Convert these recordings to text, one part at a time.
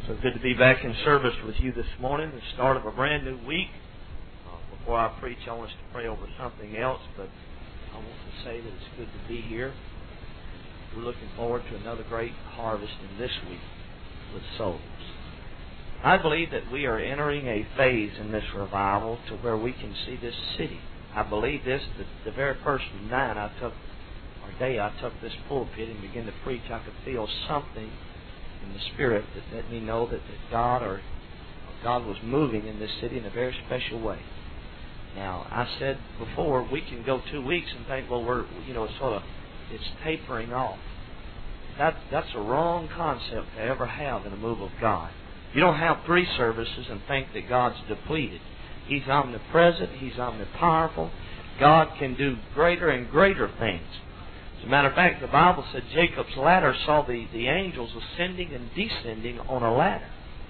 So good to be back in service with you this morning, the start of a brand new week. Before I preach, I want us to pray over something else, but I want to say that it's good to be here. We're looking forward to another great harvest in this week with souls. I believe that we are entering a phase in this revival to where we can see this city. I believe this, the very first night I took this pulpit and began to preach, I could feel something in the Spirit that let me know that God was moving in this city in a very special way. Now, I said before, we can go 2 weeks and think, well, it's tapering off. That's a wrong concept to ever have in a move of God. You don't have 3 services and think that God's depleted. He's omnipresent. He's omnipowerful. God can do greater and greater things. As a matter of fact, the Bible said Jacob's ladder saw the angels ascending and descending on a ladder.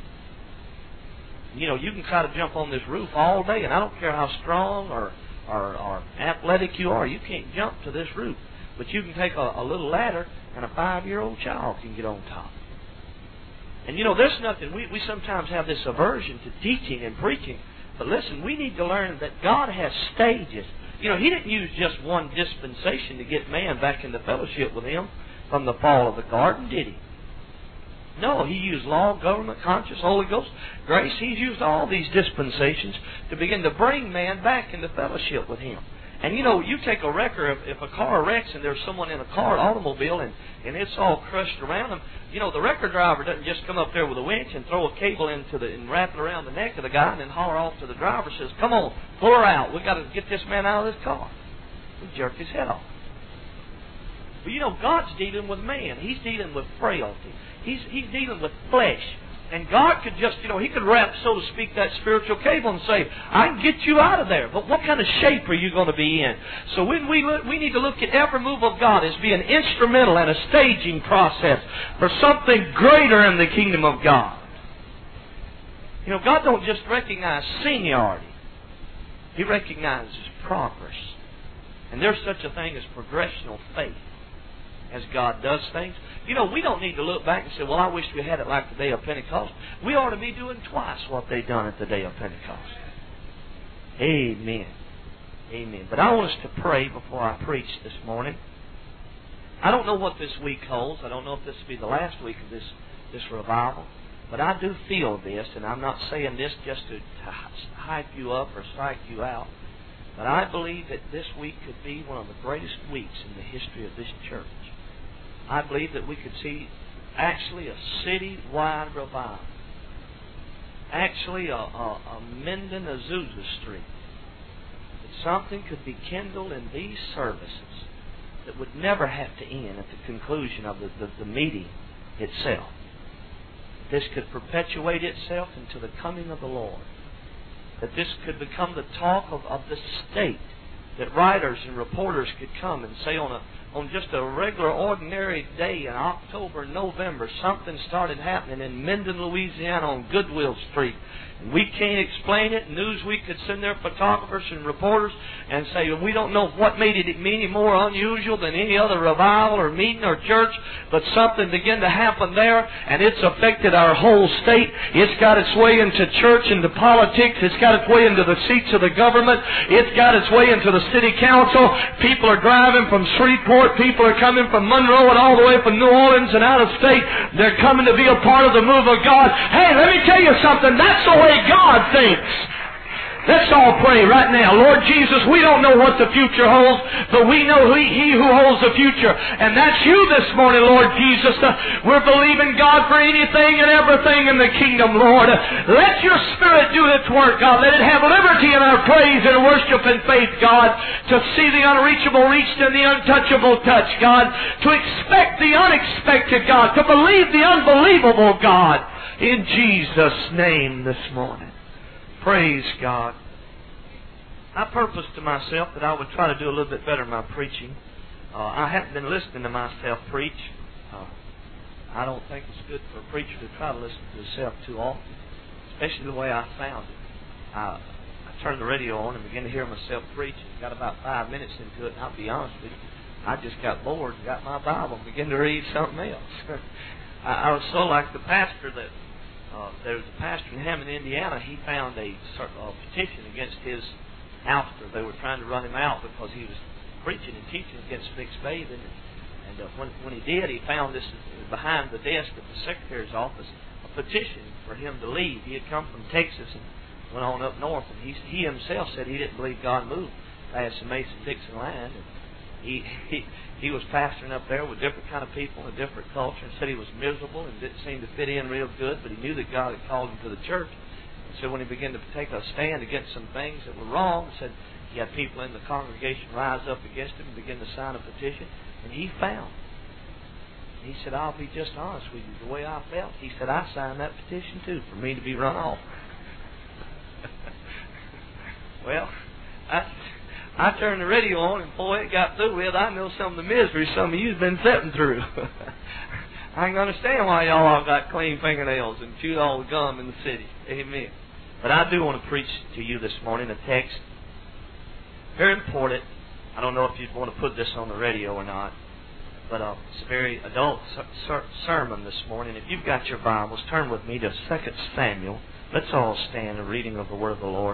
You know, you can try to jump on this roof all day, and I don't care how strong or athletic you are, you can't jump to this roof. But you can take a little ladder, and a 5-year-old child can get on top. And you know, there's nothing, we sometimes have this aversion to teaching and preaching, but listen, we need to learn that God has stages. You know, He didn't use just one dispensation to get man back into fellowship with Him from the fall of the garden, did He? No, He used law, government, conscience, Holy Ghost, grace. He's used all these dispensations to begin to bring man back into fellowship with Him. And you know, you take a wrecker, if a car wrecks and there's someone in a car, an automobile, and it's all crushed around them, you know, the wrecker driver doesn't just come up there with a winch and throw a cable and wrap it around the neck of the guy and then holler off to the driver, says, come on, pull her out. We've got to get this man out of this car. We jerk his head off. But you know, God's dealing with man. He's dealing with frailty. He's dealing with flesh. And God could just, He could wrap, so to speak, that spiritual cable and say, I can get you out of there. But what kind of shape are you going to be in? So when we need to look at every move of God as being instrumental and a staging process for something greater in the kingdom of God. You know, God don't just recognize seniority. He recognizes progress. And there's such a thing as progressional faith as God does things. You know, we don't need to look back and say, well, I wish we had it like the day of Pentecost. We ought to be doing twice what they done at the day of Pentecost. Amen. Amen. But I want us to pray before I preach this morning. I don't know what this week holds. I don't know if this will be the last week of this revival. But I do feel this, and I'm not saying this just to hype you up or psych you out. But I believe that this week could be one of the greatest weeks in the history of this church. I believe that we could see actually a city-wide revival. Actually a Minden, Azusa Street. That something could be kindled in these services that would never have to end at the conclusion of the meeting itself. This could perpetuate itself into the coming of the Lord. That this could become the talk of the state. That writers and reporters could come and say on just a regular, ordinary day in October, November, something started happening in Minden, Louisiana on Goodwill Street. And we can't explain it. Newsweek could send their photographers and reporters and say, we don't know what made it any more unusual than any other revival or meeting or church, but something began to happen there, and it's affected our whole state. It's got its way into church, into politics. It's got its way into the seats of the government. It's got its way into the city council. People are driving from Shreveport. People are coming from Monroe and all the way from New Orleans and out of state. They're coming to be a part of the move of God. Hey, let me tell you something. That's the way God thinks. Let's all pray right now. Lord Jesus, we don't know what the future holds, but we know He who holds the future. And that's you this morning, Lord Jesus. We're believing God for anything and everything in the kingdom, Lord. Let your Spirit do its work, God. Let it have liberty in our praise and worship and faith, God, to see the unreachable reached and the untouchable touched, God, to expect the unexpected, God, to believe the unbelievable, God. In Jesus' name this morning. Praise God. I purposed to myself that I would try to do a little bit better in my preaching. I haven't been listening to myself preach. I don't think it's good for a preacher to try to listen to himself too often, especially the way I sounded. I turned the radio on and began to hear myself preach. Got about 5 minutes into it, and I'll be honest with you, I just got bored and got my Bible and began to read something else. I was so like the pastor that there was a pastor in Hammond, Indiana. He found a petition against his ouster. They were trying to run him out because he was preaching and teaching against mixed bathing. And when he did, he found this behind the desk of the secretary's office, a petition for him to leave. He had come from Texas and went on up north, and he himself said he didn't believe God moved past the Mason-Dixon line. And he was pastoring up there with different kind of people and different culture, and said he was miserable and didn't seem to fit in real good, but he knew that God had called him to the church. And so when he began to take a stand against some things that were wrong, said he had people in the congregation rise up against him and begin to sign a petition, and he found. He said, I'll be just honest with you, the way I felt. He said, I signed that petition too for me to be run off. Well, I turned the radio on, and boy, it got through with. I know some of the misery some of you've been sitting through. I can understand why y'all all got clean fingernails and chewed all the gum in the city. Amen. But I do want to preach to you this morning a text, very important. I don't know if you'd want to put this on the radio or not, but it's a very adult sermon this morning. If you've got your Bibles, turn with me to 2 Samuel. Let's all stand, a reading of the Word of the Lord.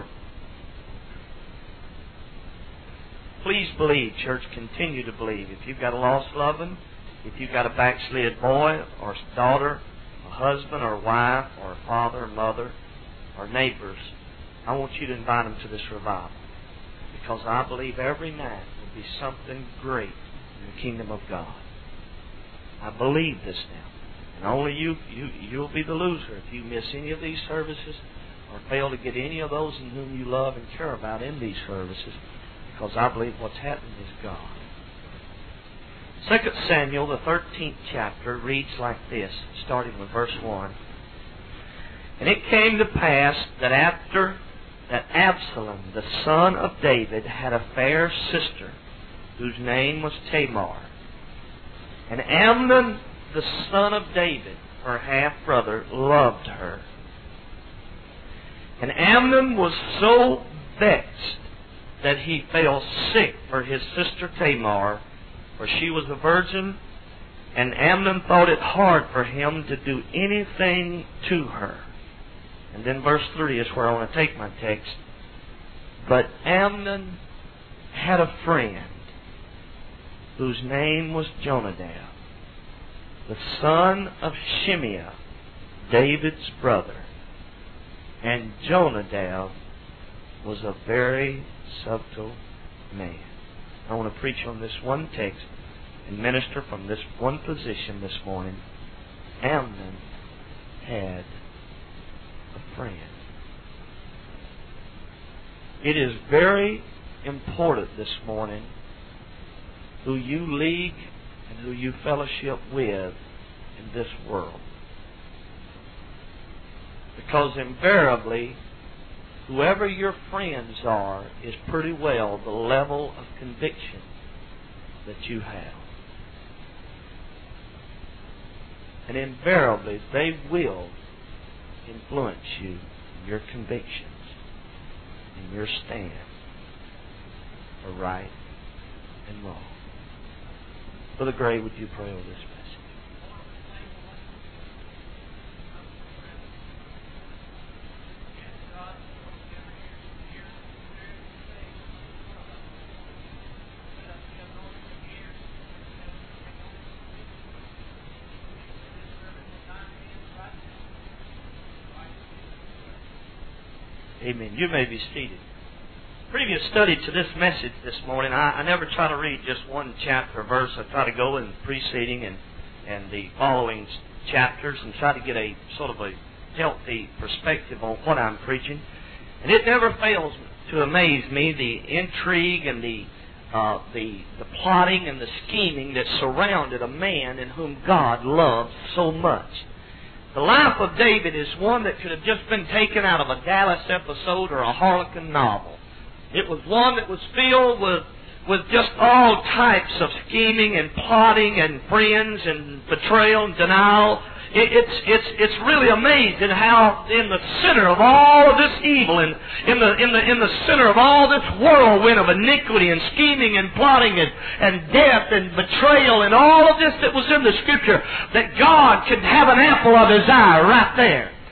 Please believe, church. Continue to believe. If you've got a lost loved one, if you've got a backslid boy or daughter, a husband or wife, or a father or mother, or neighbors, I want you to invite them to this revival. Because I believe every night will be something great in the kingdom of God. I believe this now. And only you'll be the loser if you miss any of these services or fail to get any of those in whom you love and care about in these services. Because I believe what's happening is God. 2 Samuel, the 13th chapter, reads like this, starting with verse 1. And it came to pass that after that Absalom, the son of David, had a fair sister, whose name was Tamar. And Amnon, the son of David, her half-brother, loved her. And Amnon was so vexed that he fell sick for his sister Tamar, for she was a virgin, and Amnon thought it hard for him to do anything to her. And then verse 3 is where I want to take my text. But Amnon had a friend whose name was Jonadab, the son of Shimeah, David's brother. And Jonadab was a very subtle man. I want to preach on this one text and minister from this one position this morning. Amnon had a friend. It is very important this morning who you league and who you fellowship with in this world. Because invariably, whoever your friends are is pretty well the level of conviction that you have. And invariably, they will influence you in your convictions, in your stand for right and wrong. Brother Gray, would you pray over this message? Amen. You may be seated. Previous study to this message this morning, I never try to read just one chapter or verse. I try to go in the preceding and the following chapters and try to get a sort of a healthy perspective on what I'm preaching. And it never fails to amaze me, the intrigue and the plotting and the scheming that surrounded a man in whom God loved so much. The life of David is one that could have just been taken out of a Dallas episode or a Harlequin novel. It was one that was filled with just all types of scheming and plotting and friends and betrayal and denial. It's really amazing how in the center of all of this evil and in the center of all this whirlwind of iniquity and scheming and plotting and death and betrayal and all of this that was in the Scripture, that God could have an apple of His eye right there.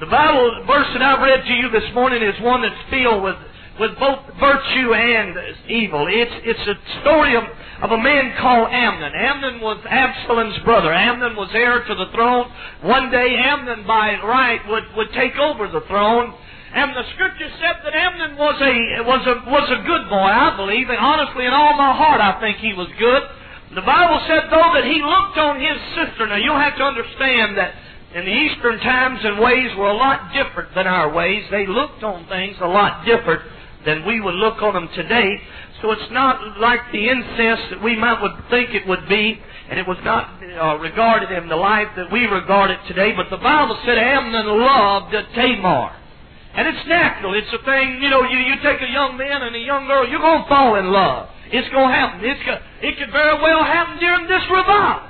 The Bible verse that I've read to you this morning is one that's filled with both virtue and evil. It's a story of a man called Amnon. Amnon was Absalom's brother. Amnon was heir to the throne. One day Amnon by right would take over the throne. And the Scripture said that Amnon was a good boy, I believe. And honestly, in all my heart, I think he was good. The Bible said, though, that he looked on his sister. Now, you'll have to understand that in the Eastern times and ways were a lot different than our ways. They looked on things a lot different than we would look on them today. So it's not like the incest that we would think it would be, and it was not regarded in the life that we regard it today. But the Bible said Amnon loved Tamar. And it's natural. It's a thing, you take a young man and a young girl, you're going to fall in love. It's going to happen. It could very well happen during this revival.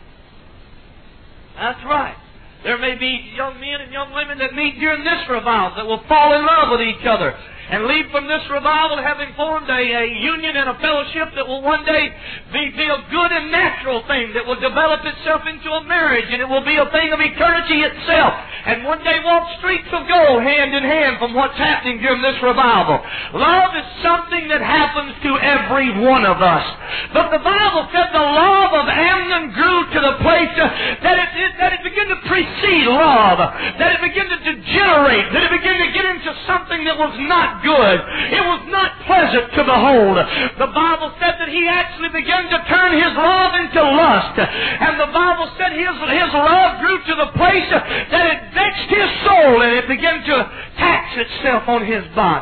That's right. There may be young men and young women that meet during this revival that will fall in love with each other and leave from this revival having formed a union and a fellowship that will one day be a good and natural thing that will develop itself into a marriage, and it will be a thing of eternity itself, and one day walk streets of gold hand in hand from what's happening during this revival. Love is something that happens to every one of us. But the Bible said the love of Amnon grew to the place that it began to precede love, that it began to degenerate, that it began to get into something that was not good. It was not pleasant to behold. The Bible said that he actually began to turn his love into lust. And the Bible said his love grew to the place that it vexed his soul and it began to tax itself on his body.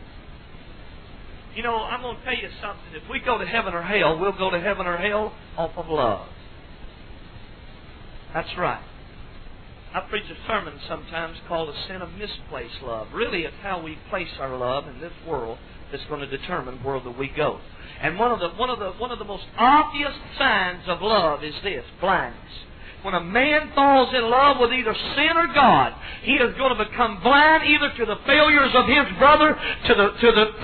I'm going to tell you something. If we go to heaven or hell, we'll go to heaven or hell off of love. That's right. I preach a sermon sometimes called A Sin of Misplaced Love. Really, it's how we place our love in this world that's going to determine where we go. And one of the most obvious signs of love is this: blindness. When a man falls in love with either sin or God, he is going to become blind either to the failures of his brother, to the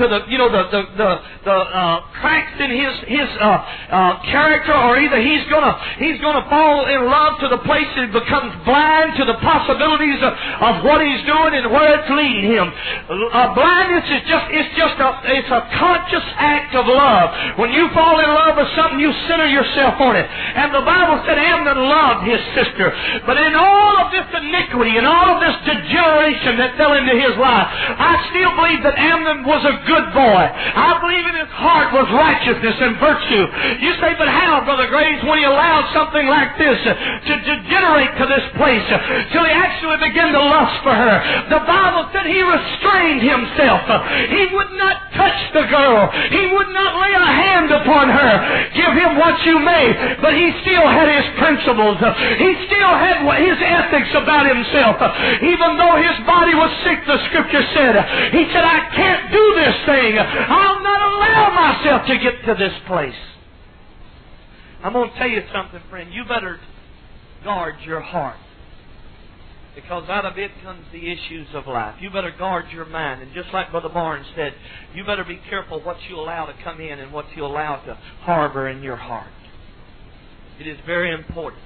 cracks in his character, or either he's going to fall in love to the place that he becomes blind to the possibilities of what he's doing and where it's leading him. Blindness is it's a conscious act of love. When you fall in love with something, you center yourself on it. And the Bible said Amnon loved his sister. But in all of this iniquity and all of this degeneration that fell into his life, I still believe that Amnon was a good boy. I believe in his heart was righteousness and virtue. You say, but how, Brother Graves, when he allowed something like this to degenerate to this place till he actually began to lust for her? The Bible said he restrained himself. He would not touch the girl. He would not lay a hand upon her. Give him what you may. But he still had his principles. He still had his ethics about himself. Even though his body was sick, the Scripture said, he said, I can't do this thing. I'll not allow myself to get to this place. I'm going to tell you something, friend. You better guard your heart, because out of it comes the issues of life. You better guard your mind. And just like Brother Barnes said, you better be careful what you allow to come in and what you allow to harbor in your heart. It is very important.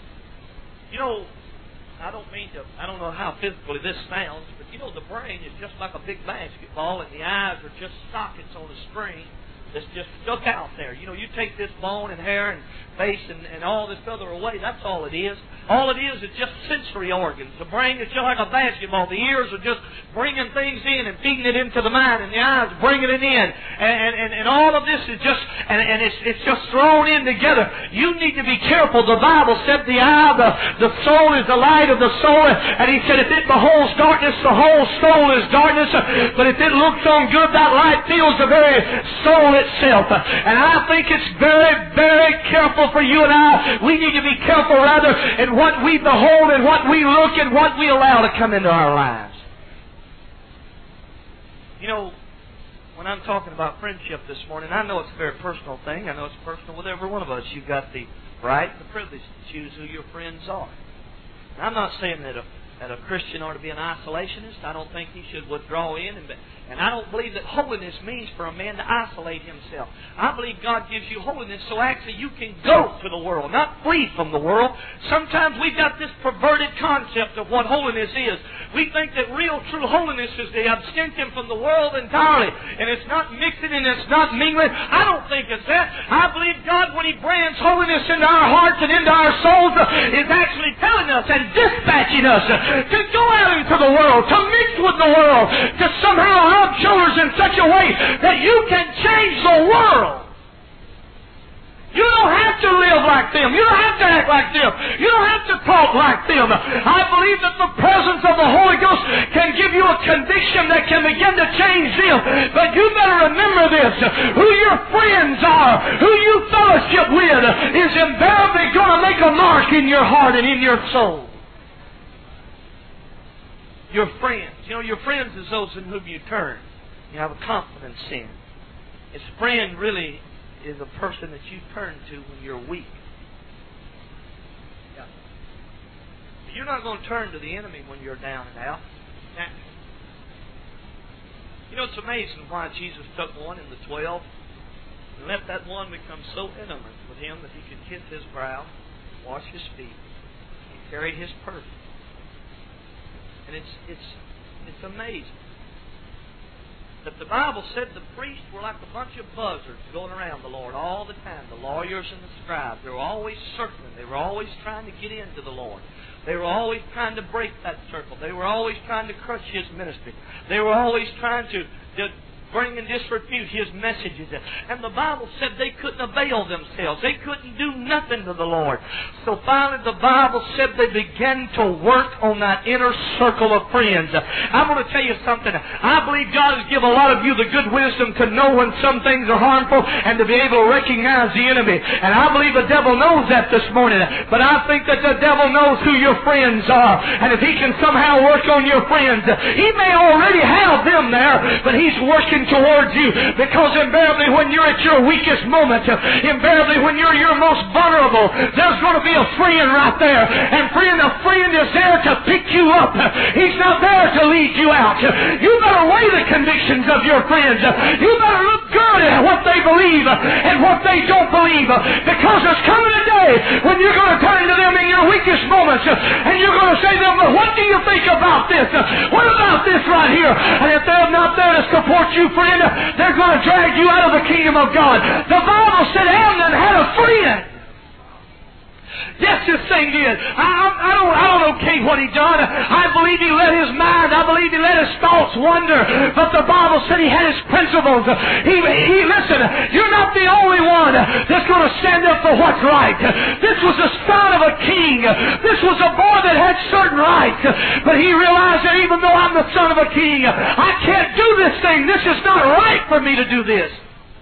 I don't know how physically this sounds, but the brain is just like a big basketball, and the eyes are just sockets on a string that's just stuck out there. You take this bone and hair and face and all this other away, that's all it is. All it is just sensory organs. The brain is just like a basketball. The ears are just bringing things in and feeding it into the mind, and the eyes bringing it in. And all of this is just, and it's just thrown in together. You need to be careful. The Bible said the eye of the soul is the light of the soul. And he said if it beholds darkness, the whole soul is darkness. But if it looks on good, that light fills the very soul itself. And I think it's very, very careful for you and I. We need to be careful rather in what we behold and what we look and what we allow to come into our lives. When I'm talking about friendship this morning, I know it's a very personal thing. I know it's personal with every one of us. You've got the right, the privilege to choose who your friends are. And I'm not saying that a Christian ought to be an isolationist. I don't think he should withdraw in. And I don't believe that holiness means for a man to isolate himself. I believe God gives you holiness so actually you can go to the world, not flee from the world. Sometimes we've got this perverted concept of what holiness is. We think that real, true holiness is the abstention from the world entirely. And it's not mixing and it's not mingling. I don't think it's that. I believe God, when He brands holiness into our hearts and into our souls, is actually telling us and dispatching us to go out into the world, to mix with the world, to somehow rub shoulders in such a way that you can change the world. You don't have to live like them. You don't have to act like them. You don't have to talk like them. I believe that the presence of the Holy Ghost can give you a conviction that can begin to change them. But you better remember this. Who your friends are, who you fellowship with, is invariably going to make a mark in your heart and in your soul. Your friends. You know, your friends is those in whom you turn. You have a confidence in. His friend really is a person that you turn to when you're weak. Yeah. You're not going to turn to the enemy when you're down and out. You know, it's amazing why Jesus took one in the 12 and let that one become so intimate with him that he could kiss his brow, wash his feet, and carry his perfume. And it's amazing that the Bible said the priests were like a bunch of buzzards going around the Lord all the time. The lawyers and the scribes. They were always circling. They were always trying to get into the Lord. They were always trying to break that circle. They were always trying to crush His ministry. They were always trying to bring and disrepute His messages. And the Bible said they couldn't avail themselves. They couldn't do nothing to the Lord. So finally the Bible said they began to work on that inner circle of friends. I'm going to tell you something. I believe God has given a lot of you the good wisdom to know when some things are harmful and to be able to recognize the enemy. And I believe the devil knows that this morning. But I think that the devil knows who your friends are. And if he can somehow work on your friends, he may already have them there, but he's working towards you, because invariably when you're at your weakest moment, invariably when you're your most vulnerable, there's going to be a friend right there. And friend, a friend is there to pick you up. He's not there to lead you out. You better weigh the convictions of your friends. You better look good at what they believe and what they don't believe, because there's coming a day when you're going to turn to them in your weakest moments and you're going to say to them, what do you think about this? What about this right here? And if they're not there to support you, friend, they're going to drag you out of the kingdom of God. The Bible said Amnon had a friend. Yes, this thing did. I don't okay what he done. I believe he let his mind, I believe he let his thoughts wander. But the Bible said he had his principles. Listen, you're not the only one that's going to stand up for what's right. This was the son of a king. This was a boy that had certain rights. But he realized that even though I'm the son of a king, I can't do this thing. This is not right for me to do this.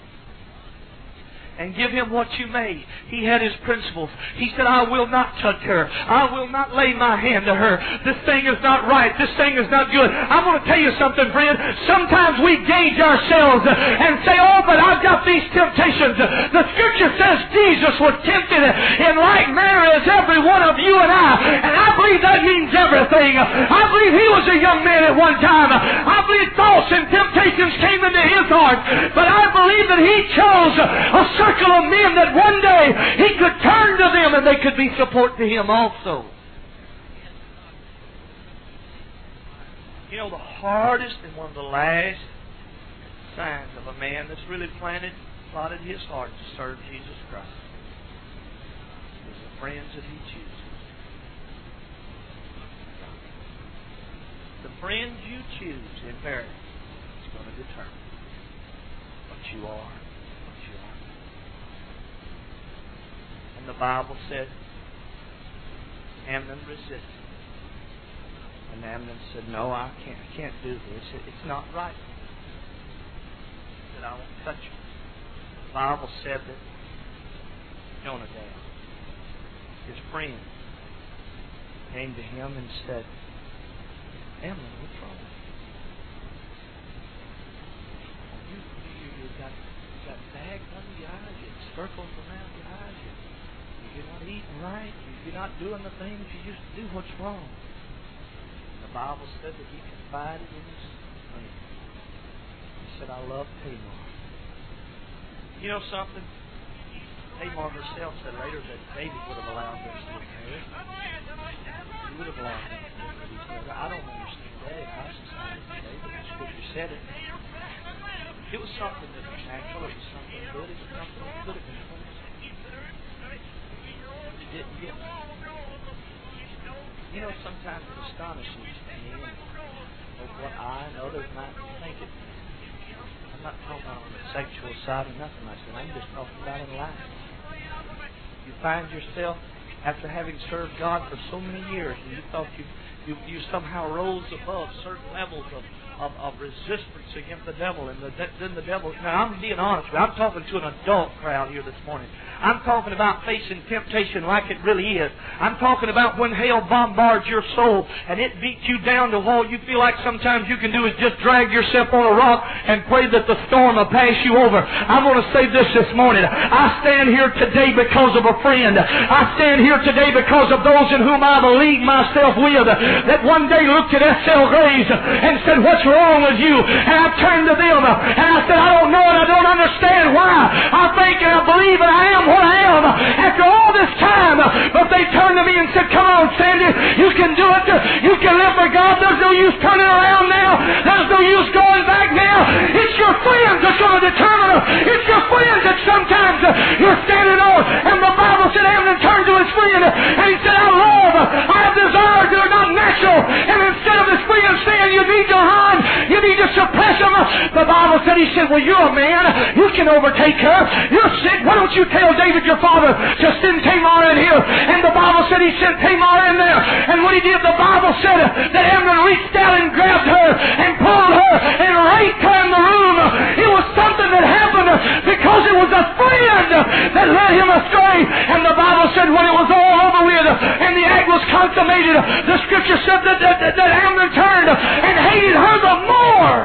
And give him what you may. He had his principles. He said, I will not touch her. I will not lay my hand to her. This thing is not right. This thing is not good. I'm going to tell you something, friend. Sometimes we gauge ourselves and say, oh, but I've got these temptations. The Scripture says Jesus was tempted in like manner as every one of you and I. And I believe that means everything. I believe he was a young man at one time. I believe thoughts and temptations came into his heart. But I believe that he chose a circle of men that one day he could turn to them and they could be support to him also. You know, the hardest and one of the last signs of a man that's really plotted his heart to serve Jesus Christ is the friends that he chooses. The friends you choose in marriage is going to determine what you are. And the Bible said Amnon resisted. And Amnon said, no, I can't do this. It's not right. He said, I won't touch you. The Bible said that Jonadab, his friend, came to him and said, Amnon, what's wrong? You've got bags under your eyes, you've circles around your eyes, you're not eating right, you're not doing the things you used to do. What's wrong? The Bible said that he confided in his friend. He said, I love Tamar. You know something? Tamar herself said later that David would have allowed them to get married. He would have allowed them to get married. I don't understand. said it. It was something that was natural. It was something good. It was something that could have been close. But he didn't get it. You know, sometimes it astonishes me of what I and others might be thinking. I'm not talking about on the sexual side or nothing like that. I'm just talking about in life. You find yourself, after having served God for so many years, and you thought you somehow rose above certain levels of resistance against the devil, and then the devil. Now I'm being honest with you. I'm talking to an adult crowd here this morning. I'm talking about facing temptation like it really is. I'm talking about when hell bombards your soul and it beats you down to all you feel like sometimes you can do is just drag yourself on a rock and pray that the storm will pass you over. I'm going to say this morning. I stand here today because of a friend. I stand here today because of those in whom I believe myself with, that one day looked at S.L. Graves and said, "What's wrong with you?" And I turned to them and I said, "I don't know and I don't understand why. I think and I believe and I am what I am after all this time." But they turned to me and said, "Come on, Sandy, you can do it. You can live for God. There's no use turning around now. There's no use going back now. It's your friends that's going to determine it. It's your friends that sometimes you're standing on." And the Bible said Amnon turned to his friend and he said, I have desires that are not natural. And instead of his friend saying, "You need to hide, you need to suppress them," the Bible said, he said, "Well, you're a man. You can overtake her. You're sick. Why don't you tell David your father to send Tamar in here?" And the Bible said he sent Tamar in there. And when he did, the Bible said that Amnon reached out and grabbed her and pulled her and raped her in the room. It was something that happened because it was a friend that led him astray. And the Bible said when it was all over with and the act was consummated, the Scripture said that Amnon turned and hated her the more.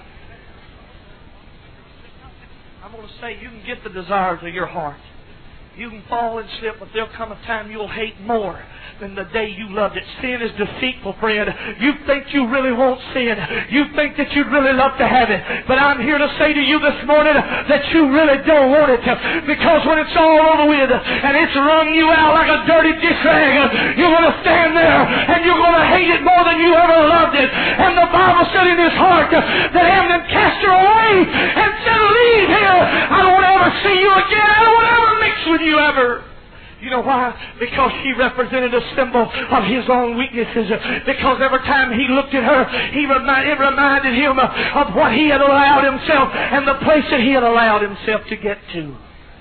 I'm going to say, you can get the desires of your heart. You can fall and slip, but there'll come a time you'll hate more than the day you loved it. Sin is deceitful, friend. You think you really won't sin. You think that you'd really love to have it. But I'm here to say to you this morning that you really don't want it. Because when it's all over with and it's wrung you out like a dirty dish rag, you're going to stand there and you're going to hate it more than you ever loved it. And the Bible said in his heart that Amnon cast her away and said, "Leave here. I don't want to ever see you again. I don't want to ever mix with you ever." You know why? Because she represented a symbol of his own weaknesses. Because every time he looked at her, it reminded him of what he had allowed himself and the place that he had allowed himself to get to.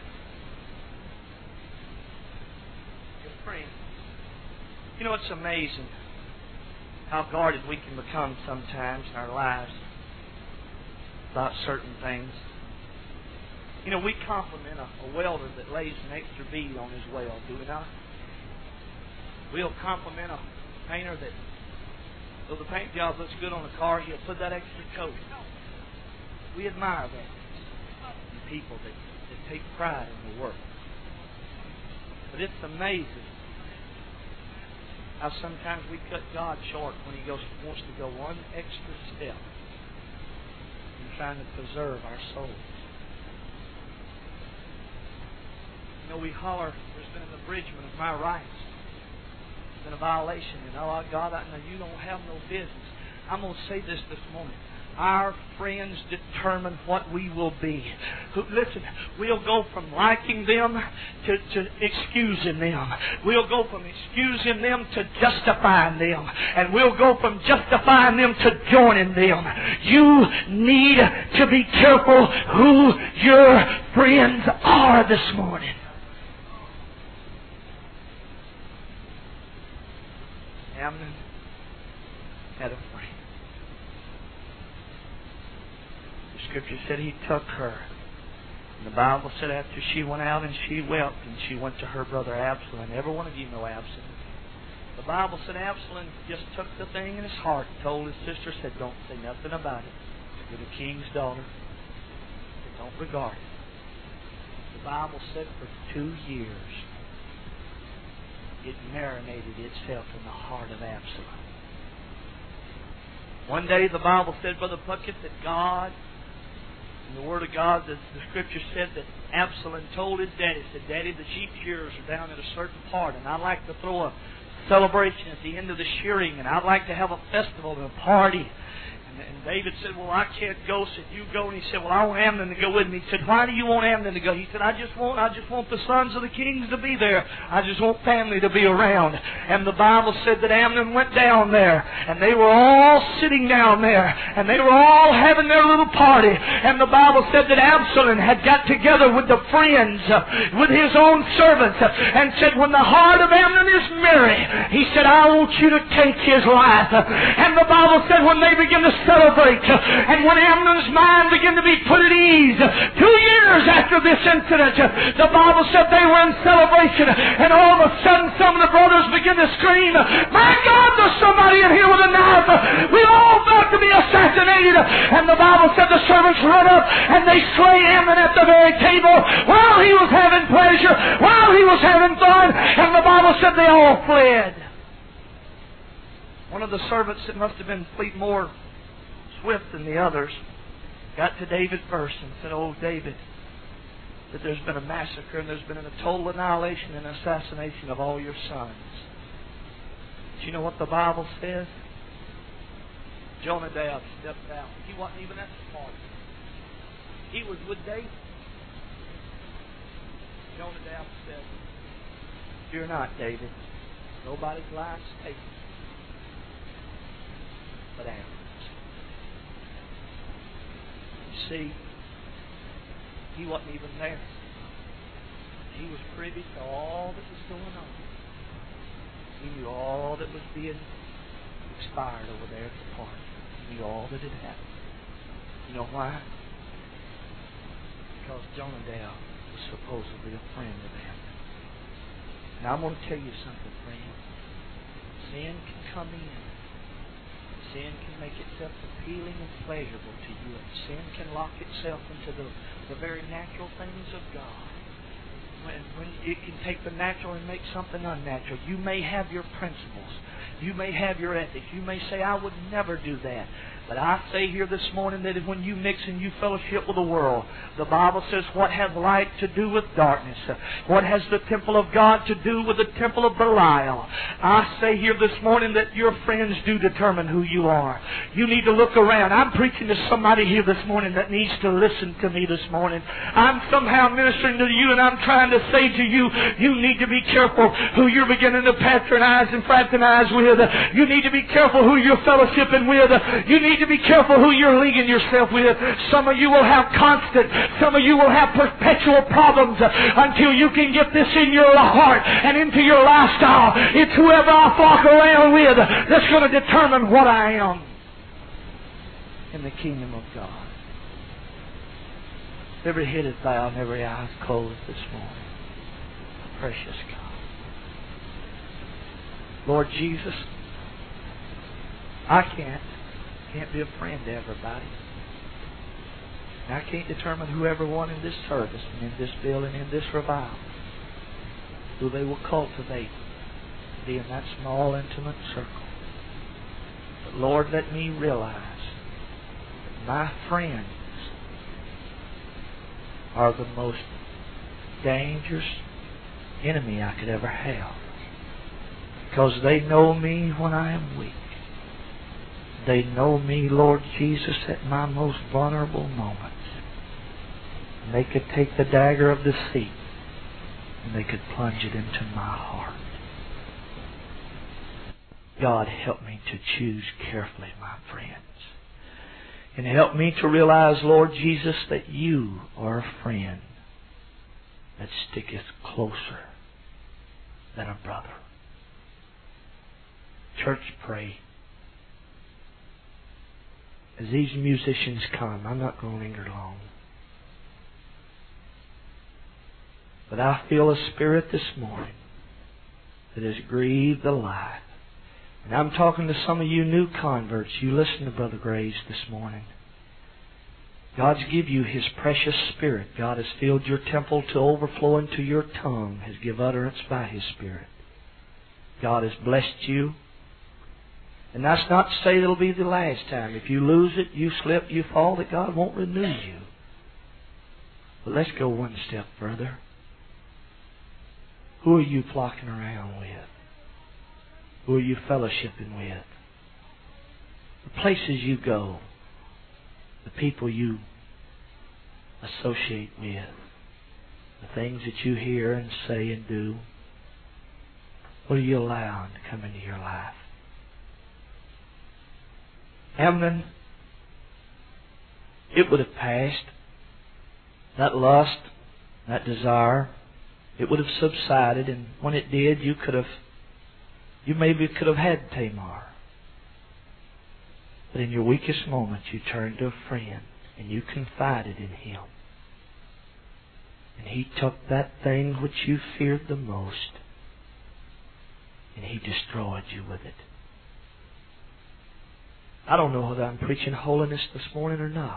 You know, it's amazing how guarded we can become sometimes in our lives about certain things. You know, we compliment a welder that lays an extra bead on his weld, do we not? We'll compliment a painter that, though the paint job looks good on the car, he'll put that extra coat. We admire that in people that take pride in their work. But it's amazing how sometimes we cut God short when He wants to go one extra step in trying to preserve our souls. You know, we holler, "There's been an abridgment of my rights. There's been a violation." And, "Oh, God, I know you don't have no business." I'm going to say this morning. Our friends determine what we will be. Listen, we'll go from liking them to excusing them. We'll go from excusing them to justifying them. And we'll go from justifying them to joining them. You need to be careful who your friends are this morning. Amnon had a friend. The Scripture said he took her. And the Bible said after she went out and she wept and she went to her brother Absalom. Every one of you know Absalom. The Bible said Absalom just took the thing in his heart and told his sister, said, "Don't say nothing about it. You're the king's daughter. Don't regard it." The Bible said for 2 years it marinated itself in the heart of Absalom. One day the Bible said, Brother Puckett, that God, in the Word of God, the Scripture said that Absalom told his daddy, said, "Daddy, the sheep shearers are down at a certain part, and I'd like to throw a celebration at the end of the shearing, and I'd like to have a festival and a party." And David said, well, I can't go. Said, you go. And he said, well, I want Amnon to go with me. He said, why do you want Amnon to go? He said, I just want the sons of the kings to be there. I just want family to be around. And the Bible said that Amnon went down there, and they were all sitting down there, and they were all having their little party. And the Bible said that Absalom had got together with the friends, with his own servants, and said, when the heart of Amnon is merry, he said, I want you to take his life. And the Bible said when they began to celebrate, and when Amnon's mind began to be put at ease, 2 years after this incident, the Bible said they were in celebration, and all of a sudden some of the brothers began to scream, my God, there's somebody in here with a knife. We're all about to be assassinated. And the Bible said the servants run up and they slay Amnon at the very table while he was having pleasure, while he was having fun. And the Bible said they all fled. One of the servants that must have been more swift than the others got to David first and said, oh, David, that there's been a massacre and there's been a total annihilation and assassination of all your sons. Do you know what the Bible says? Jonadab stepped out. He wasn't even at the party. He was with David. Jonadab said, fear not, David. Nobody's life's taken but Amnon's. You see, he wasn't even there. He was privy to all that was going on. He knew all that was being expired over there at the party. He knew all that had happened. You know why? Because Jonadab was supposedly a friend of Amnon. Now I'm going to tell you something, friend. Sin can come in. Sin can make itself appealing and pleasurable to you. And sin can lock itself into the very natural things of God. When it can take the natural and make something unnatural. You may have your principles. You may have your ethics. You may say, I would never do that. But I say here this morning that when you mix and you fellowship with the world, the Bible says, what has light to do with darkness? What has the temple of God to do with the temple of Belial? I say here this morning that your friends do determine who you are. You need to look around. I'm preaching to somebody here this morning that needs to listen to me this morning. I'm somehow ministering to you, and I'm trying to say to you, you need to be careful who you're beginning to patronize and fraternize with. You need to be careful who you're fellowshipping with. You need to be careful who you're leaguing yourself with. Some of you will have constant, some of you will have perpetual problems until you can get this in your heart and into your lifestyle. It's whoever I flock around with that's going to determine what I am in the kingdom of God. Every head is bowed and every eye is closed this morning. Precious God. Lord Jesus, I can't be a friend to everybody. And I can't determine who everyone in this service and in this building, in this revival, who they will cultivate to be in that small, intimate circle. But Lord, let me realize that my friends are the most dangerous enemy I could ever have. Because they know me when I am weak. They know me, Lord Jesus, at my most vulnerable moments. And they could take the dagger of deceit and they could plunge it into my heart. God, help me to choose carefully, my friends. And help me to realize, Lord Jesus, that you are a friend that sticketh closer than a brother. Church, pray. As these musicians come, I'm not going to linger long. But I feel a spirit this morning that has grieved the life. And I'm talking to some of you new converts. You listen to Brother Graves this morning. God's give you His precious Spirit. God has filled your temple to overflowing to your tongue. Has give utterance by His Spirit. God has blessed you. And that's not to say it'll be the last time. If you lose it, you slip, you fall, that God won't renew you. But let's go one step further. Who are you flocking around with? Who are you fellowshipping with? The places you go. the people you associate with, the things that you hear and say and do, what are you allowing to come into your life? Amnon, it would have passed. That lust, that desire, it would have subsided, and when it did, you maybe could have had Tamar. But in your weakest moments, you turned to a friend and you confided in him. And he took that thing which you feared the most and he destroyed you with it. I don't know whether I'm preaching holiness this morning or not.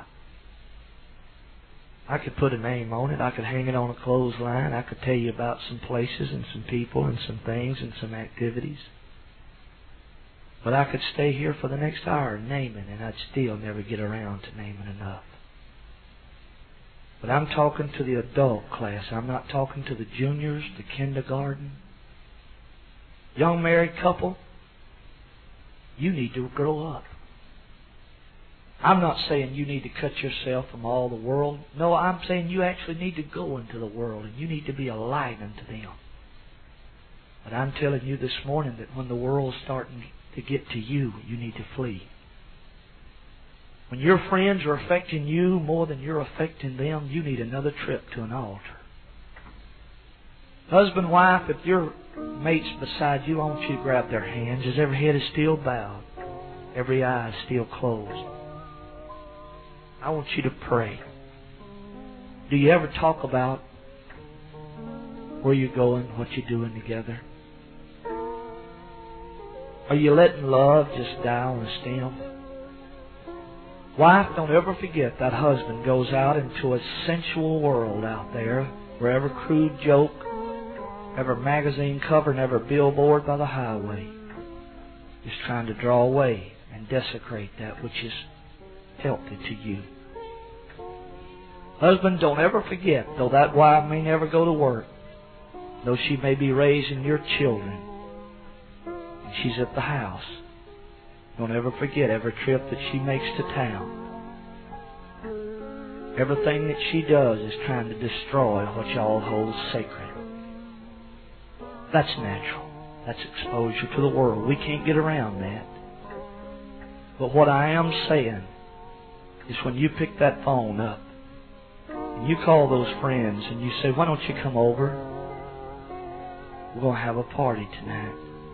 I could put a name on it. I could hang it on a clothesline. I could tell you about some places and some people and some things and some activities. But I could stay here for the next hour naming, and I'd still never get around to naming enough. But I'm talking to the adult class. I'm not talking to the juniors, the kindergarten. Young married couple, you need to grow up. I'm not saying you need to cut yourself from all the world. No, I'm saying you actually need to go into the world and you need to be a light unto them. But I'm telling you this morning that when the world's starting to get to you, you need to flee. When your friends are affecting you more than you're affecting them, you need another trip to an altar. Husband, wife, if your mate's beside you, I want you to grab their hands as every head is still bowed, every eye is still closed. I want you to pray. Do you ever talk about where you're going, what you're doing together? Are you letting love just die on a stem? Wife, don't ever forget that husband goes out into a sensual world out there where every crude joke, every magazine cover, and every billboard by the highway is trying to draw away and desecrate that which is healthy to you. Husband, don't ever forget, though that wife may never go to work, though she may be raising your children, and she's at the house, don't ever forget every trip that she makes to town. Everything that she does is trying to destroy what y'all hold sacred. That's natural. That's exposure to the world. We can't get around that. But what I am saying is when you pick that phone up and you call those friends and you say, why don't you come over? We're going to have a party tonight.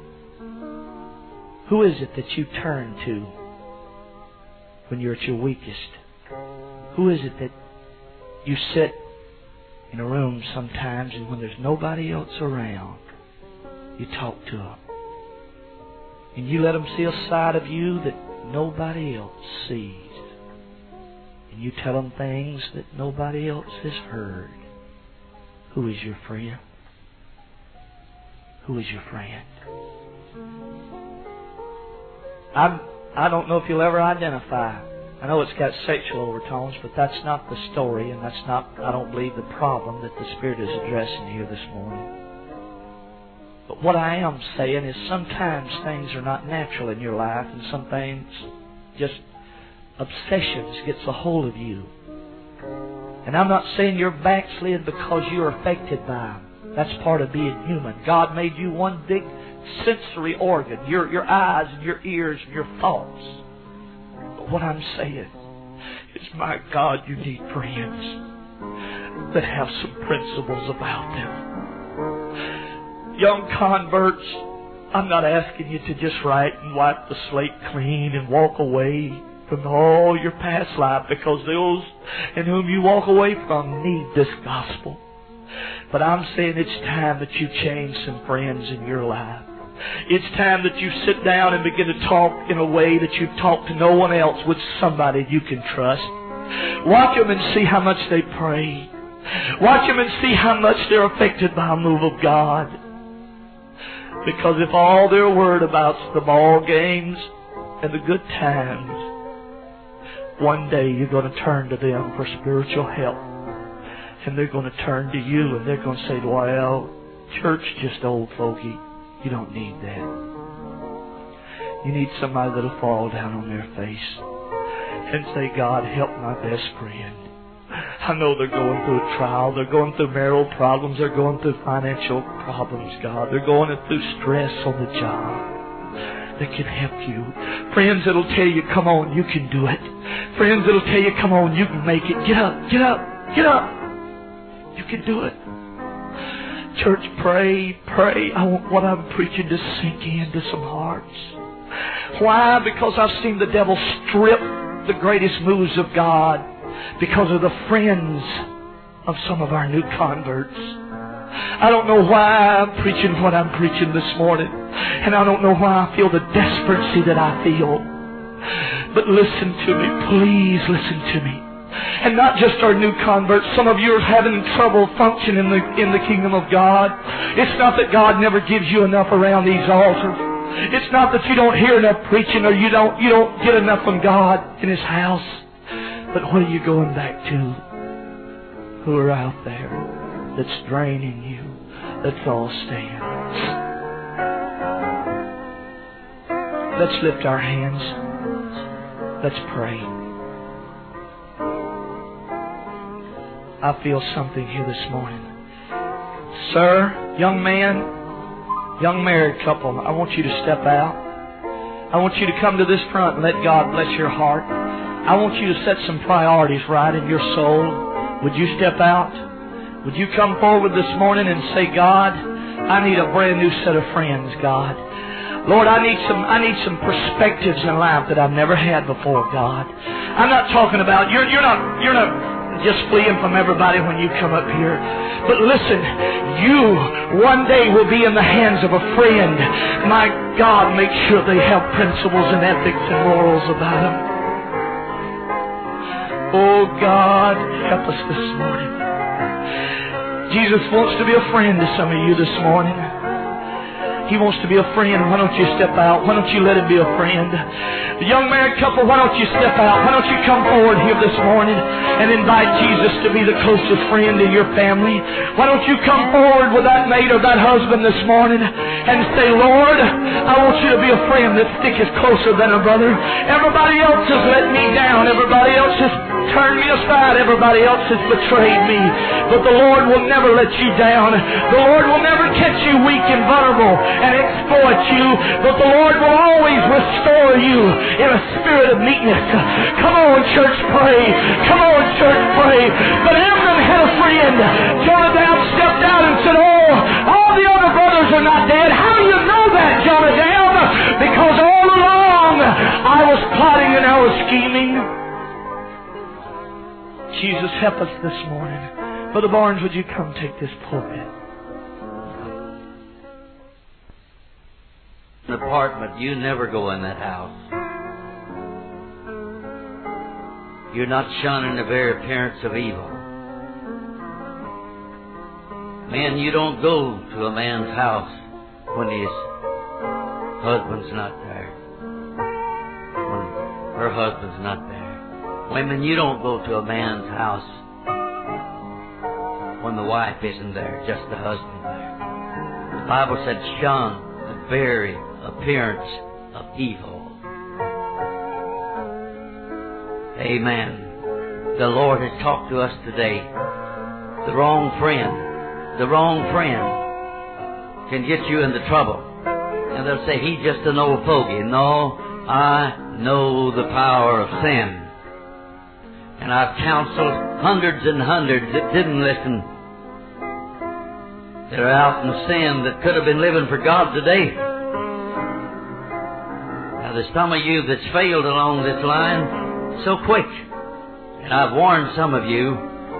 Who is it that you turn to when you're at your weakest? Who is it that you sit in a room sometimes and when there's nobody else around, you talk to them? And you let them see a side of you that nobody else sees. And you tell them things that nobody else has heard. Who is your friend? Who is your friend? I don't know if you'll ever identify. I know it's got sexual overtones, but that's not the story, and that's not, I don't believe, the problem that the Spirit is addressing here this morning. But what I am saying is sometimes things are not natural in your life, and some things, just obsessions, gets a hold of you. And I'm not saying you're backslid because you're affected by them. That's part of being human. God made you one big sensory organ, your eyes and your ears and your thoughts. But what I'm saying is, my God, you need friends that have some principles about them. Young converts, I'm not asking you to just write and wipe the slate clean and walk away from all your past life, because those in whom you walk away from need this gospel. But I'm saying it's time that you change some friends in your life. It's time that you sit down and begin to talk in a way that you've talked to no one else, with somebody you can trust. Watch them and see how much they pray. Watch them and see how much they're affected by a move of God. Because if all they're worried about is the ball games and the good times, one day you're going to turn to them for spiritual help. And they're going to turn to you and they're going to say, well, church just old fogey. You don't need that. You need somebody that'll fall down on their face and say, God, help my best friend. I know they're going through a trial. They're going through marital problems. They're going through financial problems, God. They're going through stress on the job. That can help you. Friends that'll tell you, come on, you can do it. Friends that'll tell you, come on, you can make it. Get up, get up, get up. You can do it. Church, pray, pray. I want what I'm preaching to sink into some hearts. Why? Because I've seen the devil strip the greatest moves of God because of the friends of some of our new converts. I don't know why I'm preaching what I'm preaching this morning. And I don't know why I feel the desperation that I feel. But listen to me. Please listen to me. And not just our new converts. Some of you are having trouble functioning in the kingdom of God. It's not that God never gives you enough around these altars. It's not that you don't hear enough preaching or you don't get enough from God in His house. But what are you going back to? Who are out there that's draining you? Let's all stand. Let's lift our hands. Let's pray. I feel something here this morning. Sir, young man, young married couple, I want you to step out. I want you to come to this front and let God bless your heart. I want you to set some priorities right in your soul. Would you step out? Would you come forward this morning and say, God, I need a brand new set of friends, God. Lord, I need some perspectives in life that I've never had before, God. I'm not talking about you're not just fleeing from everybody when you come up here. But listen, you one day will be in the hands of a friend. My God, make sure they have principles and ethics and morals about them. Oh God, help us this morning. Jesus wants to be a friend to some of you this morning. He wants to be a friend. Why don't you step out? Why don't you let Him be a friend? The young married couple, why don't you step out? Why don't you come forward here this morning and invite Jesus to be the closest friend in your family? Why don't you come forward with that mate or that husband this morning and say, Lord, I want you to be a friend that sticketh closer than a brother. Everybody else has let me down. Everybody else has turned me aside. Everybody else has betrayed me. But the Lord will never let you down. The Lord will never catch you weak and vulnerable and exploit you, but the Lord will always restore you in a spirit of meekness. Come on, church, pray. Come on, church, pray. But Amnon had a friend. Jonadab stepped out and said, oh, all the other brothers are not dead. How do you know that, Jonadab? Because all along I was plotting and I was scheming. Jesus, help us this morning. Brother Barnes, would you come take this pulpit? An apartment, you never go in that house. You're not shunning the very appearance of evil. Men, you don't go to a man's house when his husband's not there, when her husband's not there. Women, you don't go to a man's house when the wife isn't there, just the husband there. The Bible said shun the very appearance of evil. Amen. The Lord has talked to us today. The wrong friend can get you into trouble. And they'll say, he's just an old fogey. No, I know the power of sin. And I've counseled hundreds and hundreds that didn't listen. They're out in sin that could have been living for God today. Now there's some of you that's failed along this line so quick. And I've warned some of you.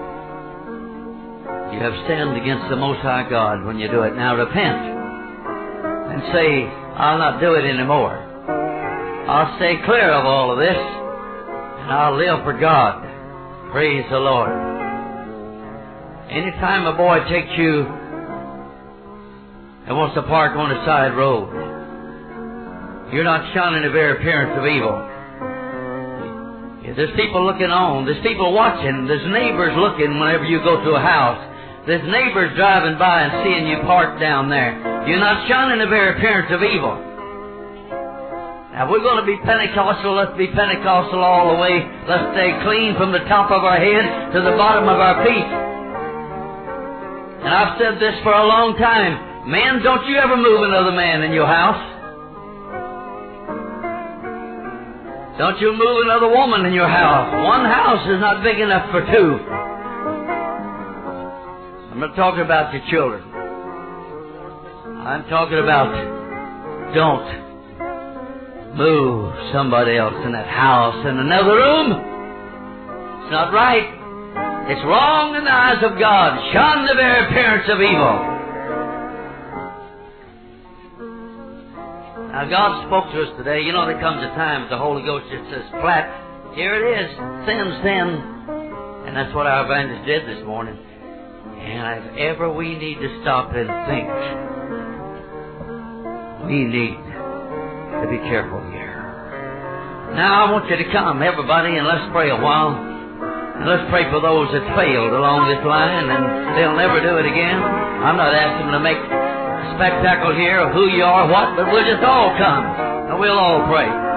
You have sinned against the Most High God when you do it. Now repent and say, I'll not do it anymore. I'll stay clear of all of this and I'll live for God. Praise the Lord. Anytime a boy takes you and wants to park on the side road, you're not shunning the very appearance of evil. There's people looking on. There's people watching. There's neighbors looking whenever you go to a house. There's neighbors driving by and seeing you parked down there. You're not shunning the very appearance of evil. Now, if we're going to be Pentecostal, let's be Pentecostal all the way. Let's stay clean from the top of our head to the bottom of our feet. And I've said this for a long time. Men, don't you ever move another man in your house. Don't you move another woman in your house. One house is not big enough for two. I'm not talking about your children. I'm talking about don't move somebody else in that house in another room. It's not right. It's wrong in the eyes of God. Shun the very appearance of evil. Now, God spoke to us today. You know, there comes a time that the Holy Ghost just says flat, here it is, sin, sin. And that's what our evangelist did this morning. And if ever we need to stop and think, we need to be careful here. Now, I want you to come, everybody, and let's pray a while. And let's pray for those that failed along this line, and they'll never do it again. I'm not asking them to make spectacle here of who you are, what, but we'll just all come and we'll all pray.